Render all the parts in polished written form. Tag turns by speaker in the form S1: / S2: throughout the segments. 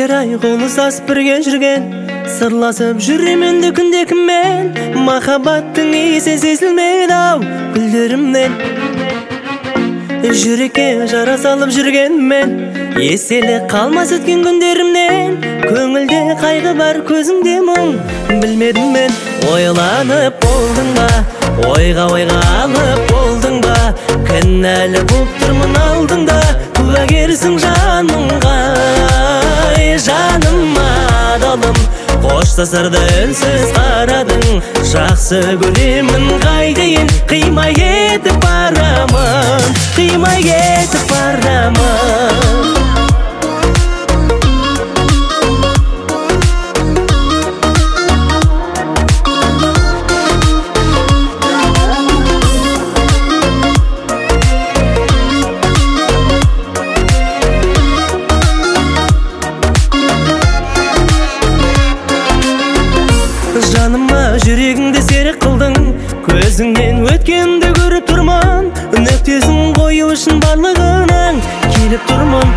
S1: Жетер ай қолы сасып бірге жүрген, сырласып жүремін күнде кіммен. Махаббаттың иісі сезілмейді ау гүлдерімнен. Жүрекке жара салып жүргенмен, еселі қалмас өткен күндерімнен. Көңілде қайғы бар, көзіңде мұң, білмедім мен. Ойланып болдың ба, ойға алып болдың ба? Кінәлі боп тұрмын алдыңда, куәгерсің жанымға. Жаным адалым, қоштасарда үнсіз қарадың. Жақсы көремін қайтейін, қимай кетіп барамын, қимай кетіп барамын. Жаныма жүрегіңді серік қылдың, көзіңнен өткенді көріп тұрмын. Нүктесін қою үшін барлығынан келіп тұрмын.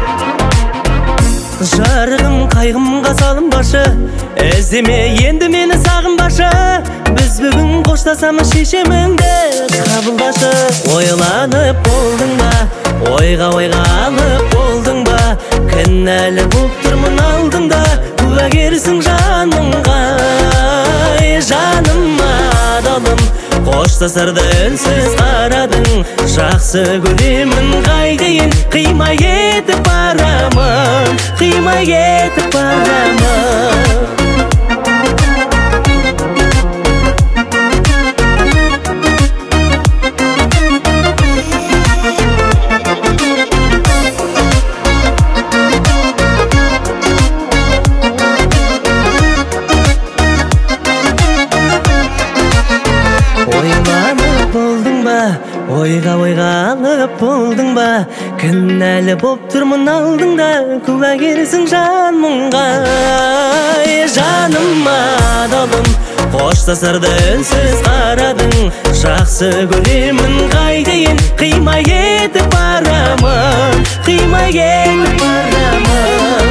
S1: Жарығым қайғымға салынбашы, іздеме енді мені сағынбашы. Біз бүгін қоштасамыз, шешеміңді қабылдашы. Ойланып болдың ба, ойға алып болдың ба? Кінәлі боп тұрмын алдыңда, куәгерсің жанымға. Жаным адалым, қоштасарда үнсіз қарадың. Жақсы көремін қайтейін, қимай кетіп барамын, қимай кетіп барамын. Ойланып болдың ба, ойға алып болдың ба? Кінәлі боп тұрмын алдыңда, куәгерсің жанымға. Жаным адалым, қоштасарда үнсіз қарадың. Жақсы көремін қайтейін, қимай кетіп барамын, қимай кетіп барамын.